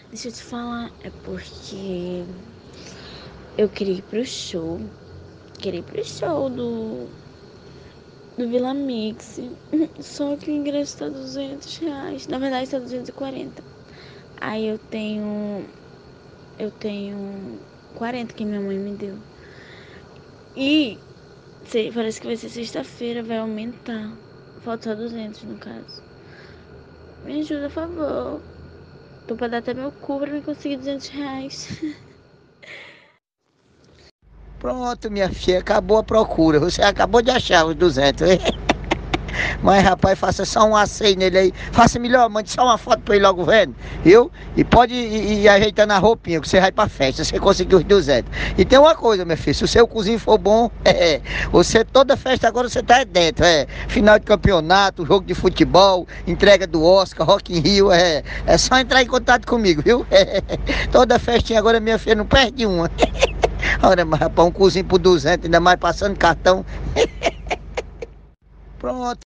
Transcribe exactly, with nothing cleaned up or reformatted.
Deixa eu te falar, é porque eu queria ir pro show. Queria ir pro show do, do Vila Mix. Só que o ingresso tá duzentos reais. Na verdade tá duzentos e quarenta. Aí eu tenho. Eu tenho quarenta que minha mãe me deu. E sei, parece que vai ser sexta-feira, vai aumentar. Falta só duzentos no caso. Me ajuda, por favor. Tô pra dar até meu cu pra me conseguir duzentos reais. Pronto, minha filha, acabou a procura. Você acabou de achar os duzentos. Mas, rapaz, faça só um aceio nele aí. Faça melhor, mande só uma foto pra ele logo vendo, viu? E pode ir, ir ajeitando a roupinha, que você vai pra festa, você conseguiu os duzentos. E tem uma coisa, minha filha, se o seu cozinho for bom, é, você, toda festa agora você tá dentro, é. Final de campeonato, jogo de futebol, entrega do Oscar, Rock in Rio, é. É só entrar em contato comigo, viu? É, toda festinha agora, minha filha, não perde uma. Olha, mas rapaz, um cozinho por duzentos, ainda mais passando cartão. Pronto.